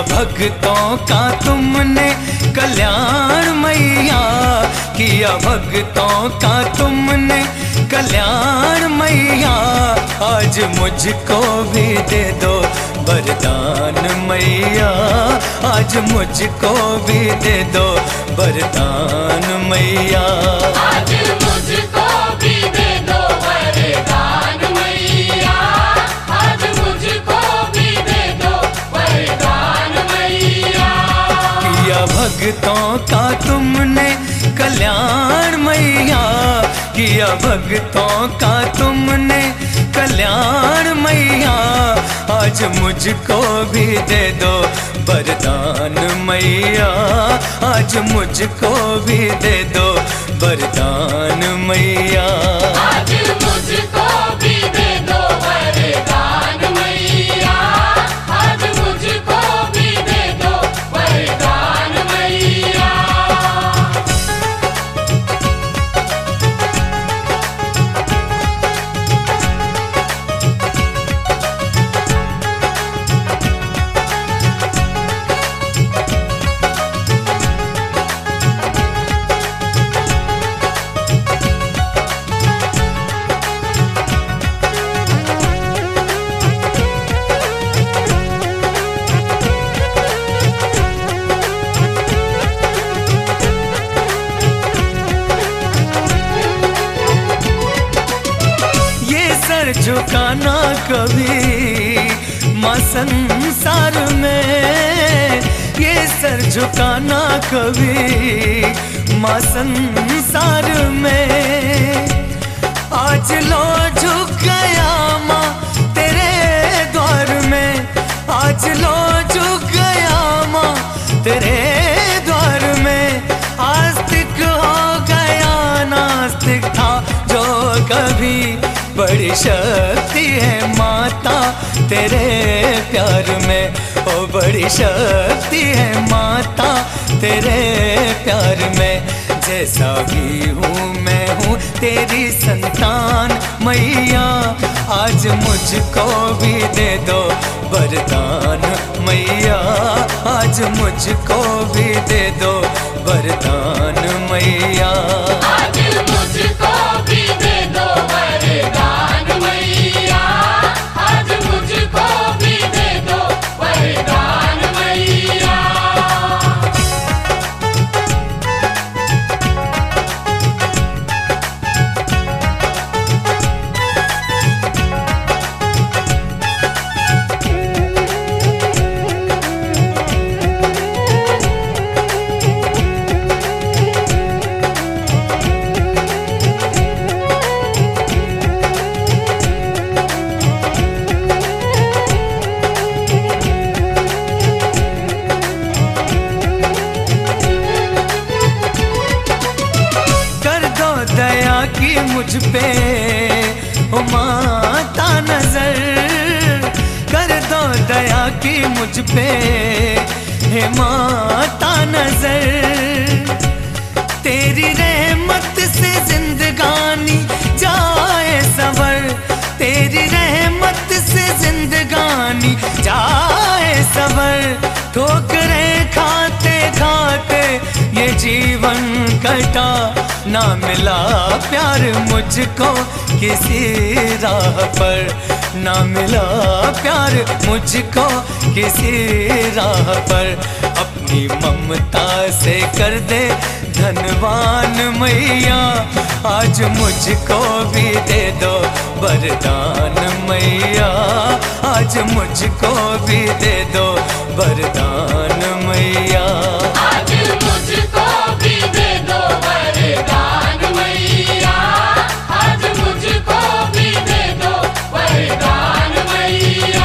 भक्तों का तुमने कल्याण मैया, किया भक्तों का तुमने कल्याण मैया। आज मुझको भी दे दो वरदान मैया, आज मुझको भी दे दो वरदान मैया। आज मुझको भी दे दो वरदान मैया, आज मुझको भी दे दो वरदान मैया। किया भक्तों का तुमने कल्याण मैया, किया भक्तों का तुमने कल्याण मैया। आज मुझको भी दे दो वरदान मैया, आज मुझको भी दे दो वरदान मैया। आज मुझको भी दे दो वरदान मैया, आज मुझको भी दे दो वरदान मैया। झुकाना कभी माँ संसार में, ये सर झुकाना कभी माँ संसार में। आज लो झुक गया माँ तेरे द्वार में, आज लो झुक गया माँ तेरे द्वार में। आस्तिक हो गया नास्तिक था जो कभी, बड़ी शक्ति है माता तेरे प्यार में, ओ बड़ी शक्ति है माता तेरे प्यार में। जैसा भी हूँ मैं हूँ तेरी संतान मैया, आज मुझको भी दे दो वरदान मैया, आज मुझको भी दे दो वरदान मैया। आज मुझको भी दे दो वरदान मैया, आज मुझको भी दे दो वरदान मैया। मुझ पे ओ माता नजर कर दो दया की मुझ पे हे माता नजर। तेरी रहमत से जिंदगानी जाए सवर, तेरी रहमत से जिंदगानी जाए सवर। ठोकरें खाते खाते ये जीवन कटा, ना मिला प्यार मुझको किसी राह पर, ना मिला प्यार मुझको किसी राह पर। अपनी ममता से कर दे धनवान मैया, आज मुझको भी दे दो वरदान मैया, आज मुझको भी दे दो वरदान मैया। आज मुझको भी दे दो वरदान मैया, आज मुझको भी दे दो वरदान मैया।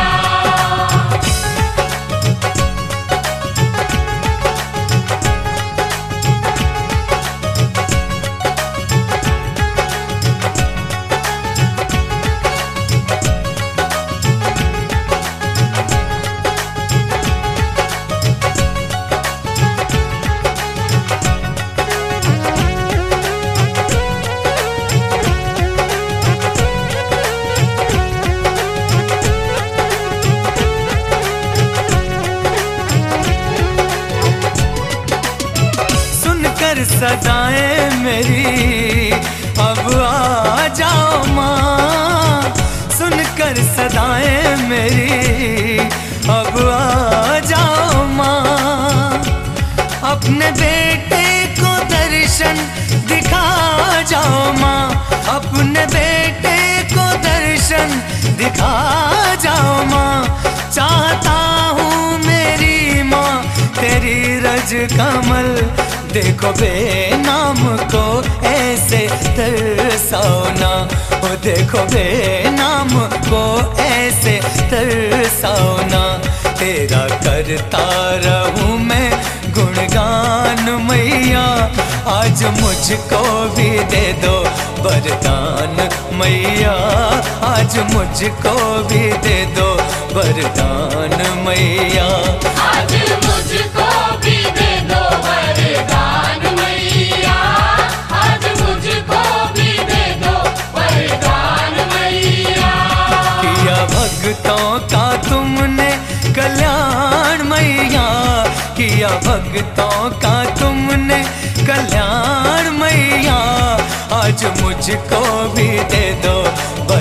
कर सदाएं मेरी अब आ जाओ माँ। अपने बेटे को दर्शन दिखा जाओ माँ, अपने बेटे को दर्शन दिखा जाओ माँ। चाहता हूँ मेरी माँ तेरी रज कमल, देखो बेनाम को ऐसे तरसाओ ना, ओ देखो बेनाम को ऐसे तरसाओ ना। तेरा करता रहूं मैं गुणगान मैया, आज मुझको भी दे दो वरदान मैया, आज मुझको भी दे दो वरदान मैया। आज मुझको भी दे दो वरदान मैया, आज मुझको भी दे दो वरदान मैया। किया भक्तों का तुमने कल्याण मैया, किया भक्तों का तुमने कल्याण मैया, आज मुझको भी दे दो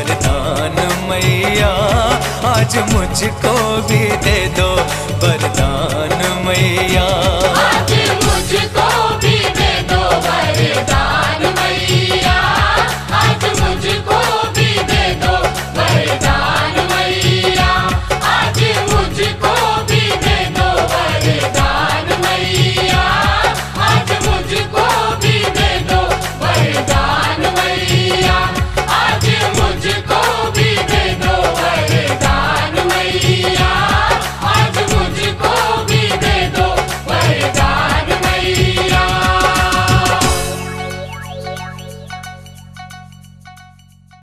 वरदान मैया, आज मुझको भी दे दो वरदान।